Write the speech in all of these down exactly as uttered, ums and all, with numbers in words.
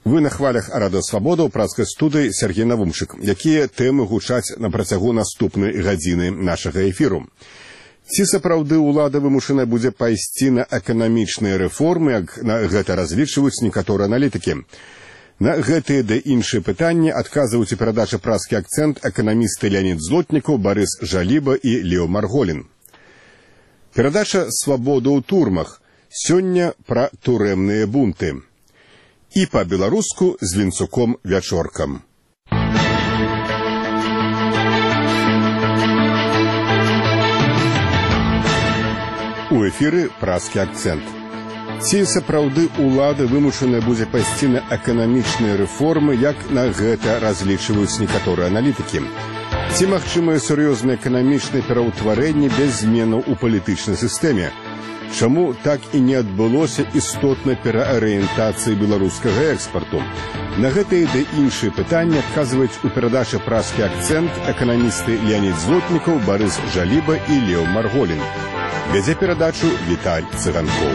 Вы на хвалях Радыё Свабода ў працкай студыі Сергей Навумчык. Якія тэмы гучаць на працягу наступнай гадзіны нашага эфіру? Ці сапраўды ўлада вымушаная будзе пайсці на эканамічныя рэформы, як на гэта разлічваюць некаторыя аналітыкі? На гэтыя ды іншыя пытанні адказваюць у перадачы «Праскі акцэнт» эканамісты Леонид Злотнікаў, Барыс Жаліба і Лео Марголін. Перадача «Свабода ў турмах» сёння пра турэмныя бунты. І па-беларуску з Вінцуком Вячоркам. У эфіры «Праскі акцэнт». Ці сапраўды ўлада вымушаная будзе пайсці на эканамічныя рэформы, як на гэта разлічваюць некаторыя аналітыкі? Ці магчымае сур'ёзнае эканамічнае пераўтварэнне без зменаў у палітычнай сістэме? Чаму так і не адбылося істотнай пераарыентацыі беларускага экспарту? На гэтыя ды іншыя пытанні адказваюць у перадачы «Праскі акцэнт» эканамісты Леонид Злотнікаў, Барыс Жаліба і Лео Марголін. Вядзе перадачу Віталь Цыганкоў.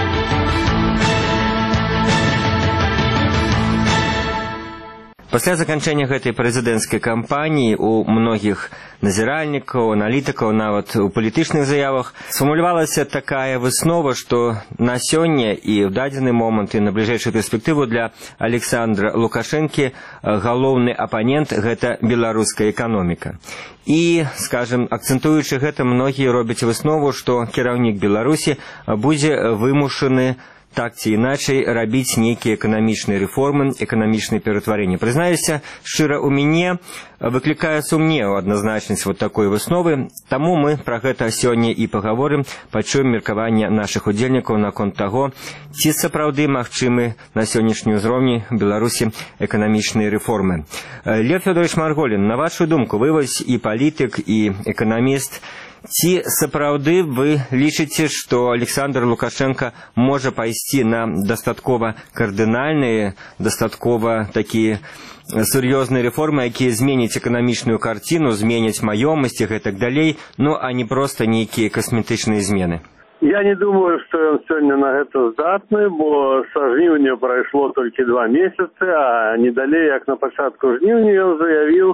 Пасля заканчэння гэтай прэзідэнцкай кампаніі у многіх назіральнікаў, аналітыкаў, нават у палітычных заявах сфармулявалася такая выснова, што на сёння і ў дадзены момант і на бліжэйшую перспектыву для Александра Лукашэнкі галоўны апанент – гэта беларуская эканоміка. І, скажем, акцэнтуючы гэта, многія робяць выснову, што кіраўнік Беларусі будзе вымушаны так ці іначай рабіць нейкія эканамічныя рэформы, эканамічныя ператварэнні. Прызнаюся, шчыра, у мяне выклікае сумнеў адназначнасць вот такой высновы, таму мы пра гэта сёння і пагаворым, пачуем меркаванне нашых удзельнікаў наконт таго, ці сапраўды магчымы на сённяшні ўзроўні Беларусі эканамічныя рэформы. Лев Фёдорович Марголін, на вашу думку, вы вось і палітык, і эканаміст, ці сапраўды вы лічыце, што Александр Лукашенко можа пайсці на дастаткова кардынальныя, дастаткова такія сур'ёзныя рэформы, якія зменяць эканамічную карціну, зменяць маёмасць і гэтак далей, ну а не проста нейкія касметычныя змены? Я не думаю, што ён сёння на гэта здатны, бо са жніўня прайшло толькі два месяцы, а не далей, як на пачатку жніўня, ён заявіў,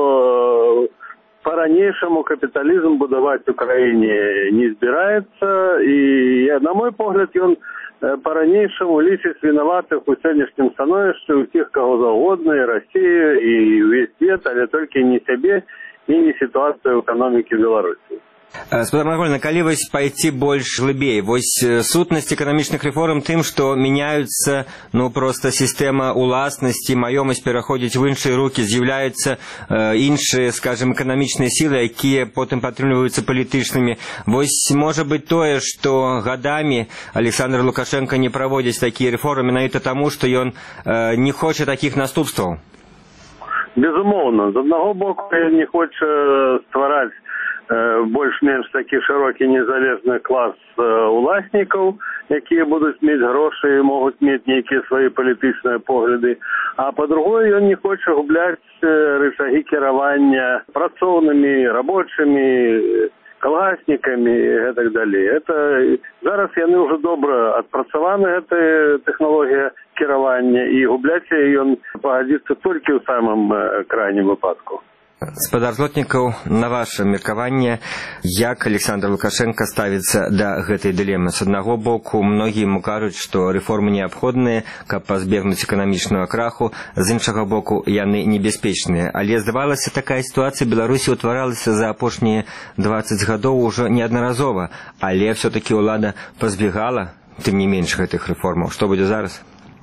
што по-ранейшаму капіталізм будаваць у краіне не збіраецца, і, на мой погляд, ён по-ранейшаму лічыць вінаватых у сённяшнім становішчы ўсіх каго заўгодна, і Расію, і ўвесь свет, але толькі не сябе і не сітуацыю эканомікі Беларусі. Спадар Марголін, калі вось пайти больш глыбей, вось сутнасць эканамічных рэформ тым, што мяняюцца, ну, проста сістэма уласнасці, маёмасць пераходзіць в іншыя рукі, з'яўляюцца э, іншыя, скажем, эканамічныя сілы, якія потым падтрымліваюцца палітычнымі. Вось, можа быць тое, што гадамі Александр Лукашенко не праводзіць такія рэформы, менавіта таму, што ён э, не хоча такіх наступстваў? Безумоўна. З аднаго боку, ён не хоча ствараць больш-менш такі шырокі незалежны клас уласнікаў, якія будуць мець грошы і могуць мець нейкія свае палітычныя погляды. А па-другое, ён не хоча губляць рычагі кіравання працоўнымі, рабочымі, калгаснікамі і гэтак далей. Это зараз яны ўжо добра адпрацаваны, гэтая тэхналогія кіравання, і губляць яе ён пагадзіцца толькі ў самым крайнім выпадку. Спадар Злотнікаў, на ваше меркаванне, як Александр Лукашенко ставіцца да гэтай дылемы? З аднаго боку, многія ему кажуць, што рэформы неабходныя, каб пазбегнуць эканамічнага краху, з іншага боку, яны небяспечныя. Але, здавалася, такая сітуацыя Беларусі ўтваралася за апошнія дваццаць гадоў ужо неаднаразова, але все-таки ўлада пазбегала, тым не менш, гэтых рэформаў. Што будзе зараз?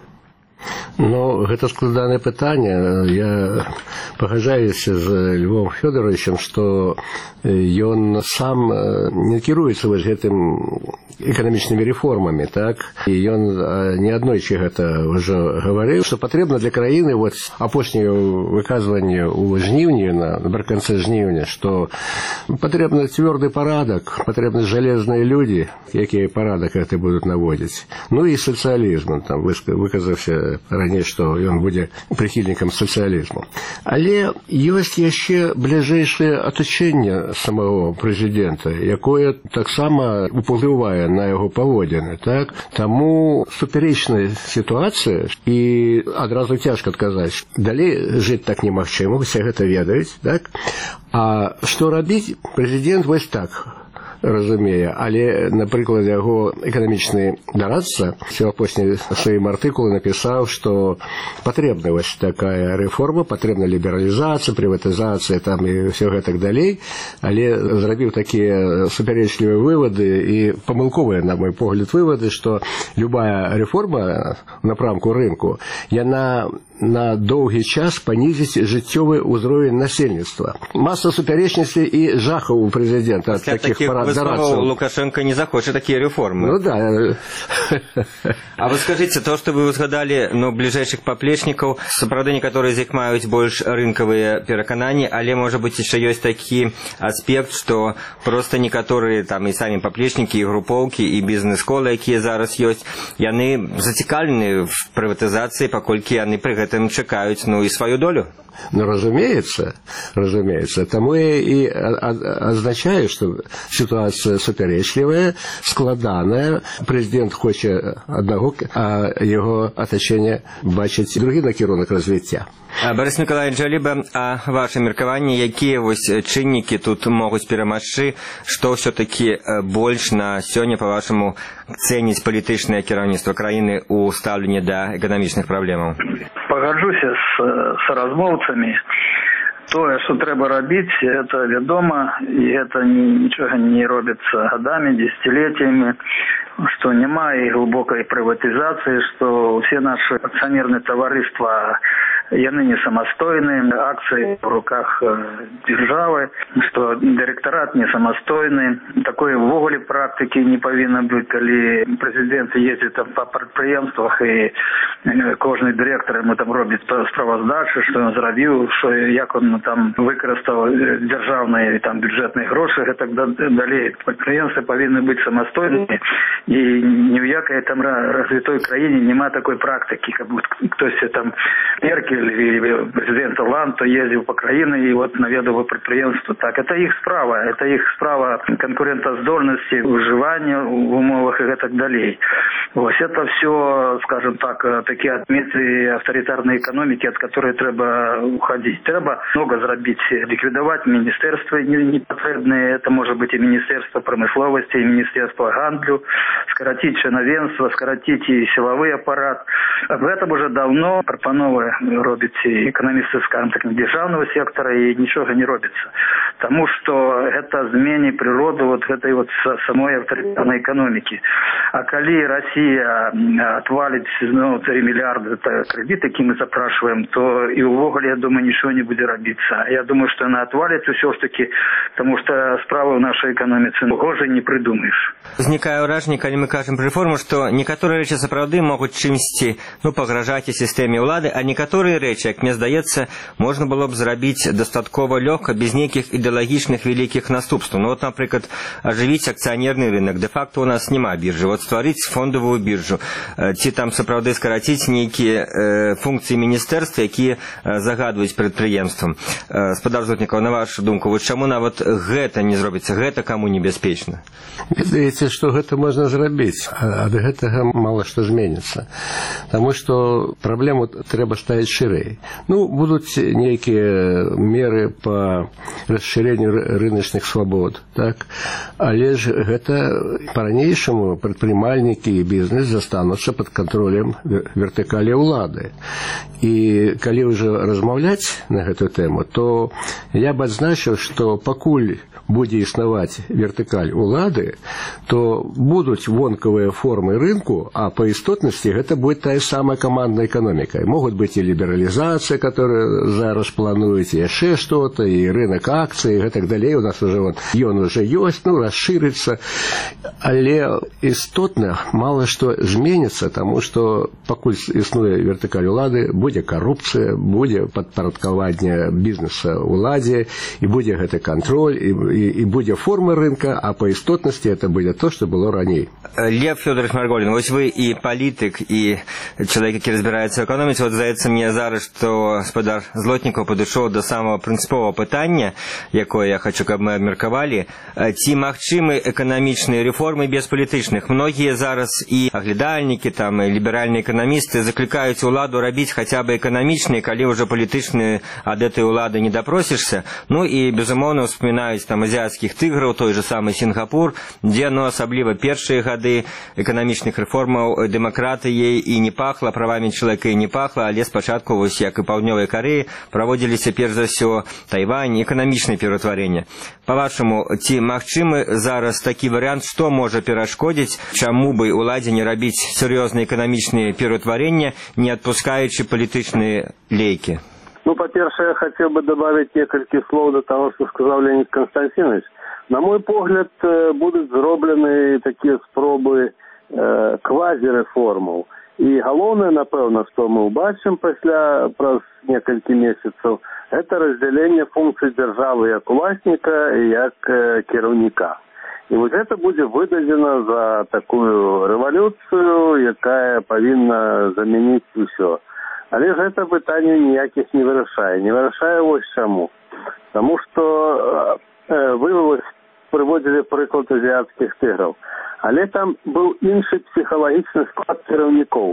Ну, гэта складанае пытанне. Я пагаджаюся з Львом Фёдоровичем, што ён сам не кіруецца вось гэтым эканамічнымі рэформамі, так? І ён неаднойчы гэта ўжо гаварыў, што патрэбна для краіны, вот апошняе выказванне ў жніўні, напрыканцы жніўня, што патрэбны цвёрды парадак, патрэбны жалезныя людзі, якія парадак гэты будуць наводзіць. Ну і сацыялізм, там выказаўся раней, што ён будзе прыхільнікам сацыялізму. Але ёсць яшчэ бліжэйшае атачэнне самого прэзідэнта, якое таксама уплывае на яго паводзіны, так? Таму супярэчная сітуацыя, і адразу цяжка адказаць. Далей жыць так немагчыма, усе гэта ведаюць, так? А што рабіць? Прэзідэнт вось так разумее, але, напрыклад, яго эканамічны дорадца у апошнім сваім артыкуле напісаў, што патрэбна вось такая рэформа, патрэбна лібералізацыя, прыватызацыя там і ўсё гэтак далей, але зрабіў такія супярэчлівыя вывады і памылковыя, на мой погляд, вывады, што любая рэформа в напрамку рынку, яна на доўгі час панізіць жыццёвы ўзровень насельніцтва. Маса супярэчнасцей і жахаў у прэзідэнта ад такіх парадзарадцаў. Лукашенко не захоча такія рэформы. Ну да. А вы скажыце, то, што вы узгадалі, ну, бліжэйшых паплечнікаў, сапраўды некаторыя з іх маюць больш рынкавыя перакананні, але, можа быць, яшчэ ёсць такі аспект, што проста некаторыя там і самі паплечнікі, і групоўкі, і бізнес-колы, якія зараз ёсць, яны зацікаўлены в прыватызацыі, паколькі яны пры гэтым чакаюць, ну, і сваю долю. Ну, разумеется, разумеется. Тому я и означаю, что ситуация суперечливая, складаная. Президент хочет одного, а его оточение бачить другий накірунок развития. Борис Николаевич Джалиба, а ваше меркаванне, якія вось чыннікі тут могуць перамагчы, што ўсё-таки больш на сёння, па-вашаму, цэніць палітычнае кіраўніцтва краіны ў стаўленні да эканамічных праблемаў? Пагаджуся з соразмоўцамі. Тое, што трэба рабіць, это вядома, і гэта нічога не робіцца гадамі, дзесяцілетиями, што няма і глыбокай прыватызацыі, што ўсе нашы акцыянерныя таварыства яны не самастойныя, акцыі в руках дзяржавы, што дырэктарат не самастойны. Такой увогуле практыкі не павінна быць, калі прэзідэнт ездзіць там па прадпрыемствах і кожны дырэктар яму там робіць справаздачы, што ён зрабіў, што як он там выкарыстаў дзяржаўныя там бюджэтныя грошы і так далей. Прадпрыемствы павінны быць самастойнымі, і ні ў якай там развітой краіне няма такой практыкі, каб хтосьці там Меркель или президент Оланд ездил по краине и вот наведывал предприятия. Так, это их справа, это их справа конкурентоздольности, выживания в умовах и так далее. Вот это все, скажем так, такие отметки авторитарной экономики, от которой треба уходить. Треба много заработать, ликвидовать министерства непотребные, это может быть и Министерство промысловости, и Министерство гандлю, скоротить членовенство, скоротить и силовой аппарат. Об этом уже давно пропановые робіць эканамісты, скажем так, дзяржаўнага сектора, і нічога не робіцца. Таму што гэта змене прыроду вот гэтай вот самой аўтарытарнай эканомікі. А калі Россия отваліць ну, три миллиарда кредит, які мы запрашиваем, то і ўвогуле, я думаю, нічого не будзе рабіцца. Я думаю, што яна отваліць усё ж таки, тому што справы ў нашай эканоміцы гожа не прыдумаеш. Узнікае ўражанне, калі мы кажам пра рэформу, што некаторыя рэчы сапраўды могуць чымсьці ну, пагражаць і сістэме ўлады, а некаторыя рэчы, як мне здаецца, можна было б зрабіць дастаткова лёгка, без нейкіх ідэалагічных вялікіх наступстваў. Ну, вот, напрыклад, ажывіць акцыянерны рынок. Де-факто у нас няма біржы. Вот стварыць фондавую біржу. Ці там сапраўды скараціць нейкія э, функцыі міністэрства, якія э, загадваюць прадпрыемствам. Э, Спадар Зотнікаў, на вашу думку, вот чаму нават гэта не зробіцца? Гэта каму небяспечна? Ведаеце, што гэта можна зрабіць. Ад гэтага мала што зменіцца. Таму што праблему трэба ставіць шырэй. Ну, будуць нейкія меры па расшыренню рыначных свабод, так? Але ж гэта па-ранейшаму прадпрымальнікі і бізнес застануцца пад кантролем вертыкалі ўлады. І калі ўжо размаўляць на гэту тэму, то я б адзначыў, што пакуль будзе існаваць вертыкаль улады, то будуць вонкавыя формы рынку, а па істотнасці гэта будет тая самая командная экономика. Могут быть и либерализация, которую зараз плануюць, и яшчэ что-то, и рынок акций, и так далее. У нас уже вон, ён уже ёсць, ну, расширится. Але істотна мало что зменится, тому что пакуль пакуль існуе вертыкаль улады, будзе карупцыя, будзе падпарадкаванне бізнеса уладзе, і будзе гэты кантроль, і, і, і будзе форма рынка, а по істотнасці это будзе то, што было раней. Лев Фёдорович Марголин, вось вы і палітык, і чалавек, які разбіраецца ў эканоміцы, вот здаецца мне зараз, што гаспадар Злотнікаў падышоў да самого прынцыповага пытання, якое я хочу, каб мы абмеркавалі, ці магчымы эканамічныя рэформы без палітычных. Многія зараз і аглядальнікі, там, і ліберальныя эканамісты заклікаюць уладу рабіць хаця бы эканамічныя, калі ўжо палітычныя ад этой улады не допросішся. Ну і, безумоўна, успамінаюць там азіяцкіх тыграў, той же самы Сінгапур, дзе, ну, асабліва першыя гады эканамічных рэформаў дэмакратыяй і не пахла, правамі чалавека і не пахла, але спачатку, вось як і паўднёвай Карэі, праводзіліся перш за ўсё Тайвань, эканамічнае пераўтварэнне. Па-вашаму, ці магчымы зараз такі варыянт, што можа перашкодзіць, чаму бы уладзе не рабіць сур'ёзныя эканамічныя пераўтварэння, не адпускаючы палітычныя лейкі? Ну, по-перше, я хотел бы добавить несколько слов до того, что сказал Леонид Константинович. На мой погляд, будут зроблены такие спробы э, квазірэформаў. І галоўнае, напэўна, што мы ўбачым пасля праз некалькі месяцаў, это разделение функций державы як уласніка і як э, кіраўніка. І вот это будзе выдадзена за такую рэвалюцыю, якая павінна замяніць усё. Але ж гэта пытанне ніякіх не вырашае. Не вырашае вось чаму. Таму што э, вы вось прыводзілі прыклад азіяцкіх тыграў. Але там быў іншы псіхалагічны склад кіраўнікоў.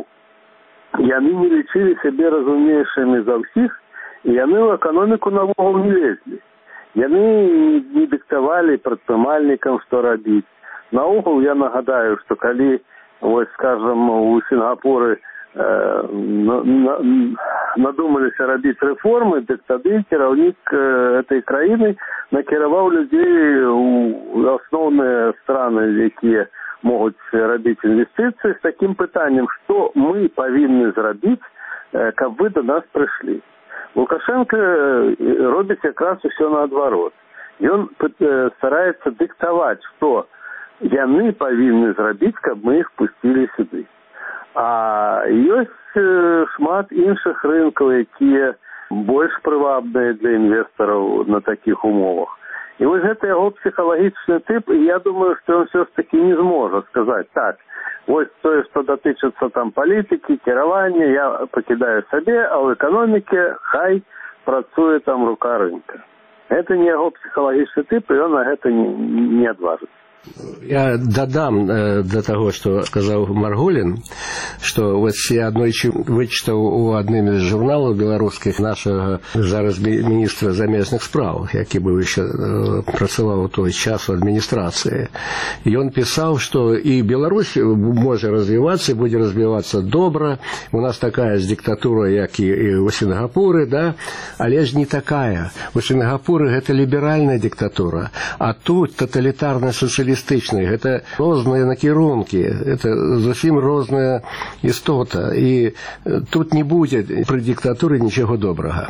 Яны не лічылі сябе разумнейшымі за ўсіх, і яны ў эканоміку навогул не лезлі. Яны не дыктавалі прадпрымальнікам, што рабіць. Наогул я нагадаю, што калі, вось, скажам, у Сінгапуры э, на, на, надумаліся рабіць рэформы, дык тады кіраўнік э, этой краіны накіраваў людзей у асноўныя страны, якія могуць рабіць інвестыцыі, з такім пытаннем, што мы павінны зрабіць, э, каб вы до нас прыйшлі. Лукашенко робіць якраз усё наадварот. Ён э, стараецца дыктаваць, што яны павінны зрабіць, каб мы іх пусцілі сюды. А ёсць э, шмат іншых рынкаў, якія больш прывабныя для інвестараў на такіх умовах. І вось гэта яго псіхалагічны тып, і я думаю, што ён все ж таки не зможа сказаць, так, вось тое, што датычыцца там палітыкі, кіравання, я пакідаю сабе, а ў эканоміке хай працуе там рука рынка. Гэта не яго псіхалагічны тып, і ён на гэта не, не адважыцца. Я дадам э, до того, что сказал Марголин, что вот я аднойчы вычитал у адным из журналов белорусских нашего зараз министра замежных справ, які быў еще э, працаваў у той час у администрации. И он писал, что и Беларусь может развиваться, и будет развиваться добро. У нас такая ж диктатура, як и, и у Сингапуры, да, але ж не такая. У Сингапуры это либеральная диктатура, а тут тоталитарная социалистическая. Гэта розныя накірункі, это зусім розная істота, і тут не будзе пры дыктатуры нічога добрага.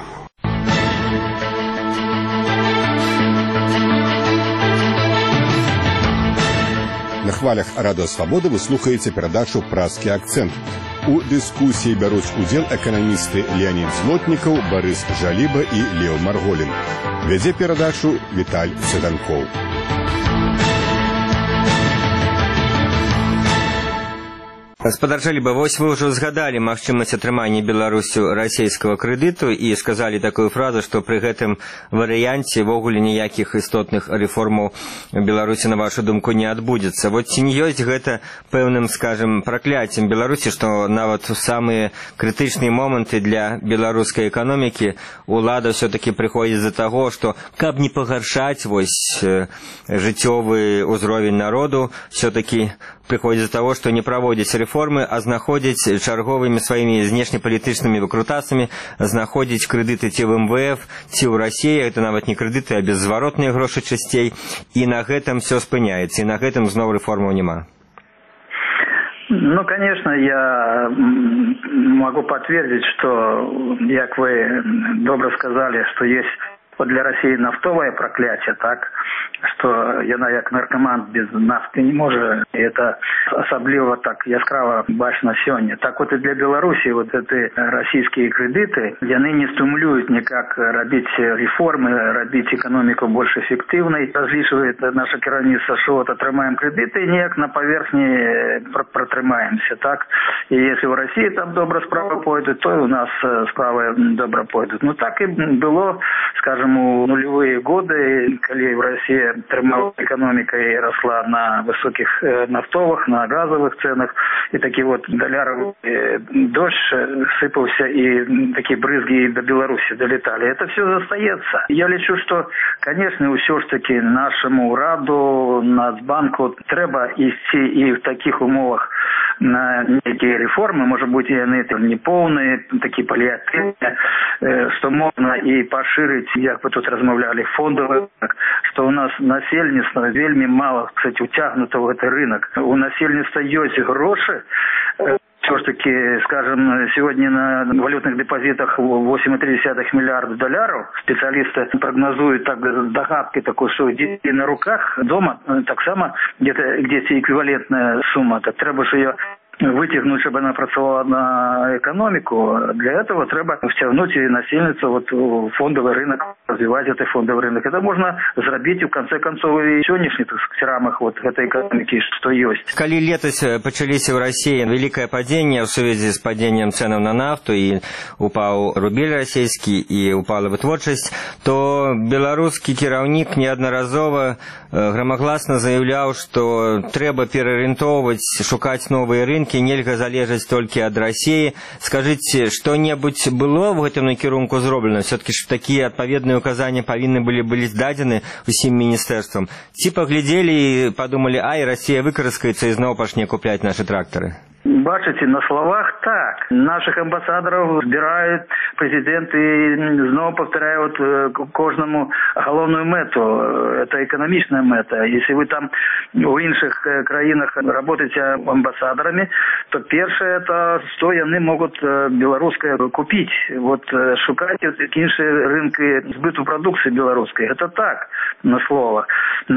На хвалях Радыё Свабода вы слухаеце перадачу «Празкі акцэнт». У дыскусіі бяруць удзел эканамісты Леонид Злотнікаў, Барыс Жаліба і Леў Марголін. Вядзе перадачу Віталь Седанкоў. Гаспадар Жаліба, вось вы ўжо згадалі магчымасць атрымання Беларусю расійскага крэдыту і сказалі такую фразу, што пры гэтым варыянце ввогуле ніякіх істотных рэформаў Беларусі, на вашу думку, не адбудзецца. Вот ці не ёсць гэта пэўным, скажем, пракляццем Беларусі, што нават у самыя крытычныя моманты для беларускай эканомікі ўлада ўсё-такі прыходзіць з-за таго, што каб не пагаршаць вось жыццёвы ўзровень народу, ўсё-такі прыходзіць з-за таго, што не праводзіць рэформы, а знаходзіць чарговымі сваімі знешнепалітычнымі выкрутасамі, знаходзіць крэдыты ці в эм вэ эф, ці ў Расіі, гэта нават не крэдыты, а беззваротныя грошы часцей, і на гэтым все спыняецца, і на гэтым зноў рэформаў няма. Ну, конечно, я могу подтвердить, что, как вы добро сказали, что есть Вот для России нафтовое проклятие, так, что яна як наркоман без нафты не может, и это особливо так яскраво бачно сёння. Так вот и для Беларуси вот эти российские кредиты, яны не стимулируют никак робить реформы, робить экономику больше эффективной. Различивает наше керівництво, что вот отрымаем кредиты, и никак на поверхне протрымаемся, так. И если в России там добро справа пойдут, то и у нас справа добро пойдут. Ну так и было, скажем, у нулевые годы, когда в России трымала экономика и росла на высоких нафтовых, на газовых ценах, и такие вот доляровый дождь сыпался, и такие брызги до Беларуси долетали. Это все остается. Я лечу, что, конечно, все ж таки нашему Раду, Нацбанку треба идти и в таких умовах на некие реформы, может быть, и они не полные, такие паллиативные, что можно и поширить, как вы тут размовляли, фондовый, что у нас насельництво вельми мало, кстати, утягнуто в этот рынок. У насельництва есть гроши, все ж таки, скажем, сегодня на валютных депозитах восемь целых три десятых миллиарда долларов. Специалисты прогнозуют так, догадки такой, что дети на руках дома, так само где-то где-то эквивалентная сумма. Так треба же ее вытягнуть, чтобы она працевала на экономику. Для этого треба втягнуть и насельницу вот в фондовый рынок, развивать этот фондовый рынок. Это можно зробить, в конце концов, и сегодняшних рамах вот этой экономики, что есть. Коли летось почались в России великое падение в связи с падением цен на нафту, и упал рубель российский, и упала вытворчасць, то белорусский кіраўнік неодноразово громогласно заявлял, что треба переориентовывать, шукать новые рынки, нельга залежаць толькі ад России. Скажите, что-нибудь было в гэтым накірунку зроблена? Все-таки такие адпаведные указания повинны были быть дадены усім министерствам. Ці поглядели и подумали, ай, Россия выкарыскается и снова пошне куплять наши тракторы? Бачите, на словах так. Наших амбассадоров збирають президент и снова повторяют кожному головную мету. Это экономичная мета. Если вы там в інших країнах работаете амбассадорами, то первое это, что они могут белорусское купить. Вот шукать інші рынки сбыту продукции белорусской. Это так, на слово.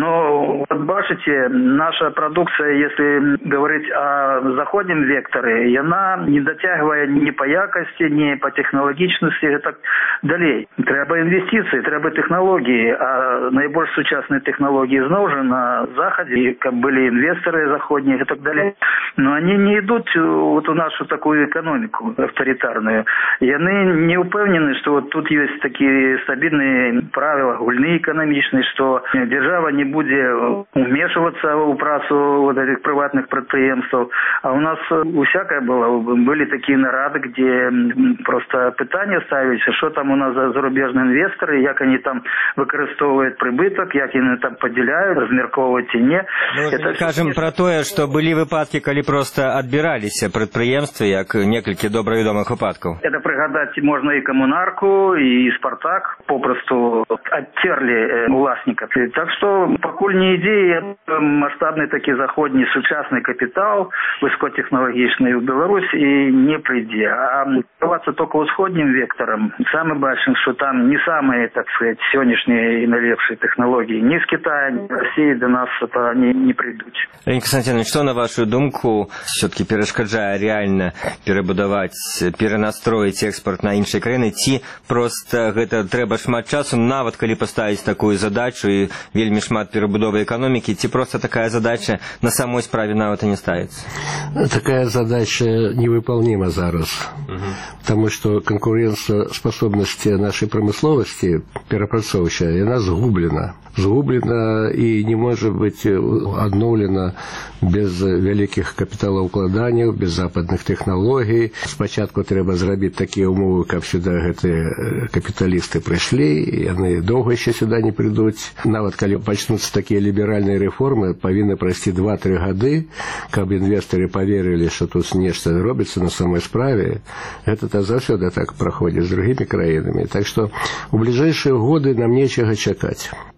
Но вот бачите, наша продукция, если говорить о заходнем векторе, и она не дотягивая ни по якости, ни по технологичности и так далее. Треба инвестиции, треба технологии, а наибольш сучасные технологии знову же на Заходе, и как были инвесторы заходние и так далее. Но они не идут вот в нашу такую экономику авторитарную. И они не упевнены, что вот тут есть такие стабильные правила, гульные экономичные, что держава не будет вмешиваться в працу вот этих приватных предприемств. А у нас усякое было. Были такие нарады, где просто питання ставилися, що там у нас за зарубежні інвестори, як вони там використовують прибиток, як вони там поділяють, розмірковують і не. Ну, кажем про тое, што былі выпадкі, калі просто адбіраліся прадпрыемствы, як некалькі добравядомых выпадкаў. Это пригадать можно и коммунарку, и Спартак попросту оттерли властника. Так что, покуль не идеи, масштабный таки заходний сучасный капитал, высокотехнологичный в Беларусь и не прийде. А оставаться только усходним вектором, самым большим, что там не самые, так сказать, сегодняшние и налепшие технологии ни с Китая, ни с России до нас это не, не придут. Леонид Константинович, что, на вашу думку, все-таки перешкоджае реально перебудовать, перенастроить экспорт на іншыя краіны, ці просто гэта трэба шмат часу, нават калі поставить такую задачу и вельмі шмат перебудовы экономики, ці просто такая задача на самой справе нават и не ставится? Такая задача невыполнима зараз, угу. Потому что конкурентоспособность нашей промысловости перапрацоўчая, она сгублена. Сгублена и не может быть адноўлена без великих капиталоўкладанняў, без западных технологий. Спачатку трэба зрабіць такие умовы, каб сюда гэтыя капиталисты пришли, и они долго еще сюда не придут. Нават калі пачнуцца такие либеральные реформы, павінны пройти два-три гады, каб инвесторы поверили, что тут нечто робится на самой справе. Это-то заўсёды так проходит с другими краінамі. Так что в ближайшие годы нам нечего чакать.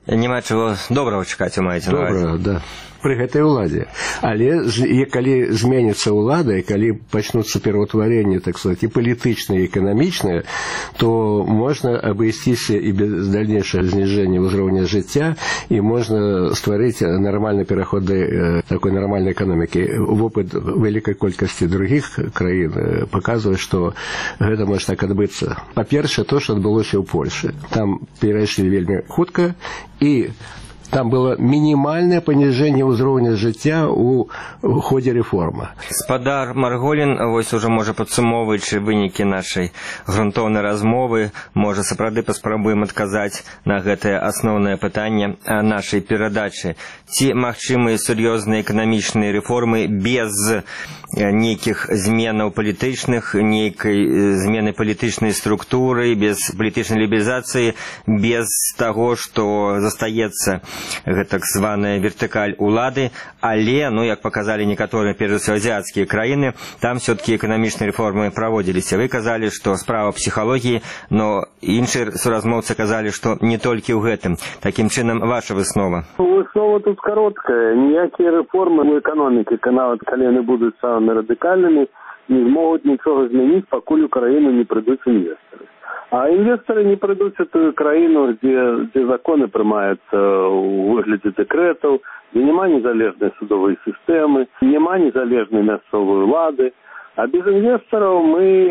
Няма чаго добрага чакаць, вы маеце на ўвазе. Добрага, да. Пры гэтай уладзе. Але і калі зменіцца ўлада, і калі пачнуцца пераўтварэнні, так сказаць, і палітычныя, і эканамічныя, то можна абысціся і без дальнейшага зніжэння ўзроўня жыцця, і можна стварыць нармальны пераход да такой нармальнай эканомікі. Вопыт вялікай колькасці другіх краін паказвае, што гэта можа так адбыцца. Па-першае, то, што адбылося ў Польшы. Там перайшлі вельмі хутка, і там было мінімальнае паніжэнне ўзроўня жыцця ў ходзе рэформы. Спадар Марголін вось ужо можа падсумоўваючы вынікі нашай грунтоўнай размовы, можа сапраўды паспрабуем адказаць на гэтае асноўнае пытанне нашай перадачы. Ці магчымыя сур'ёзныя эканамічныя рэформы без нейкіх зменаў палітычных, нейкай змены палітычнай структуры, без палітычнай лібералізацыі, без таго, што застаецца так званая вертыкаль улады, але, ну, як показали некоторые, прежде всего, азиатские краины, там все-таки экономичные реформы проводились. Вы казали, что справа психологии, но іншие суразмовцы казали, что не только в этом. Таким чином, ваша выснова? Выснова тут короткая. Никакие реформы в экономике, нават калі яны будут самыми радикальными, не смогут ничего изменить, покуль Украину не придут инвесторы. А инвесторы не придут в ту краину, где, где законы принимаются в выгляде декретов, где нема незалежной судовой системы, нема незалежной мясцовой улады. А без инвесторов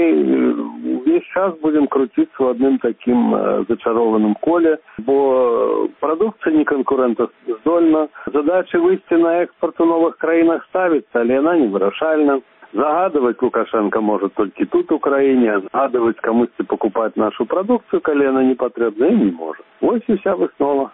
мы весь час будем крутиться в одном таким зачарованном коле, бо продукция не конкурентоздольна. Задача выйти на экспорт в новых краинах ставится, але она не вырашальна. Загадывать Лукашенко может только тут, в Украине, а загадывать кому-то покупать нашу продукцию, коли она не потребна, и не может. Вот и вся выснова.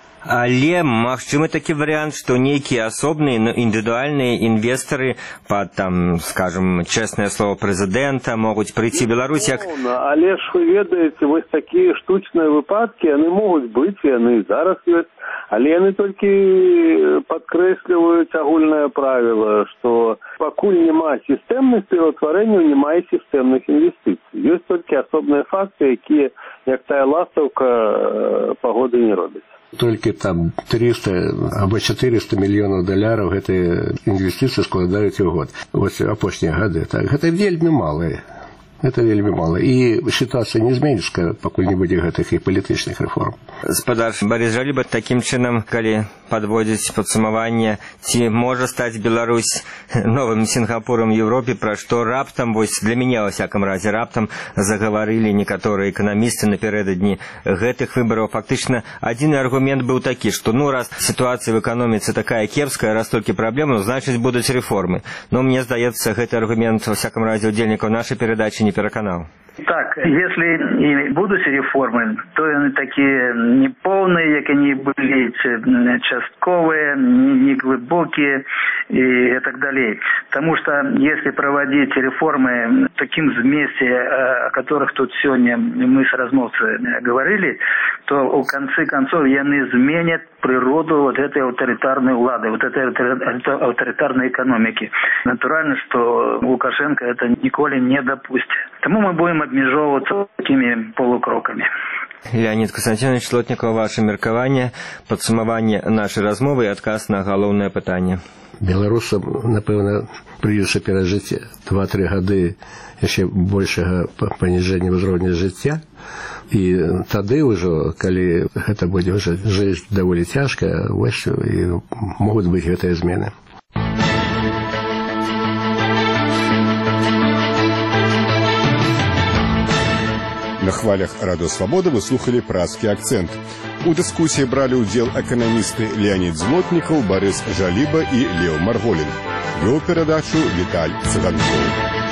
Але магчымы такі варыянт, што нейкія асобныя, ну, індывідуальныя інвестары пад, там, скажем, чэснае слово прэзідэнта могуць прыйти в Беларусь як... Але ж вы ведаеце, вось такія штучныя выпадкі, яны могуць быць, яны і зараз ёсць, але яны толькі падкрэсліваюць агульнае правіла, што пакуль няма сістэмных пераўтварэнняў, няма і сістэмных інвестыцый. Ёсць толькі асобныя факты, якія, як тая ластаўка, пагоды не робяць. Только там триста або четыреста мільёнаў даляраў гэтыя інвестыцыі складаюць у год. Вось апошнія гады. Так, гэта вельмі мала. Это вельмі мала. І сітуацыя не зменіцца, пакуль не будзе гэтых і палітычных рэформ. Спадар Барыс Жаліба, такім чынам, калі падводзіць падсумаванне, ці можа стаць Беларусь новым Сінгапурам Европе, пра што раптам, вось для мяне, во всяком разе, раптам загаварылі некаторыя эканамісты напярэдадні гэтых выбараў. Фактычна, адзіны аргумент быў такі, што, ну, раз сітуацыя в эканоміцы такая кепская, раз толькі праблема, значыць, будуць рэформы. Но мне здаецца, гэты аргумент, во всяком разе, удзельнікаў нашай перадачы не пераканаў. Так, если и будут реформы, то они такие неполные, как они были, частковые, не глубокие и так далее. Потому что если проводить реформы таким вместе, о которых тут сегодня мы с размовцами говорили, то в конце концов они изменят природу вот этой авторитарной влады, вот этой авторитарной экономики. Натурально, что Лукашенко это николи не допустит. Тому мы будем обмежовываться такими полукроками. Леонид Константинович Лотнікаў, ваше меркаванне, падсумаванне нашай размовы і адказ на галоўнае пытанне. Беларусам, напэўна, прыйдзецца перажыць два-тры гады яшчэ большага паніжэння ўзроўня жыцця. І тады ўжо, калі гэта будзе ўжо жыць даволі цяжка, вось і могуць быць гэтыя змены. На хвалях Радио Свобода вы слухали «Празкі акцент». У дыскусіі бралі ўдзел эканамісты Леонид Злотнікаў, Барыс Жаліба і Лео Марголін. Вёў перадачу Віталь Цыганкоў.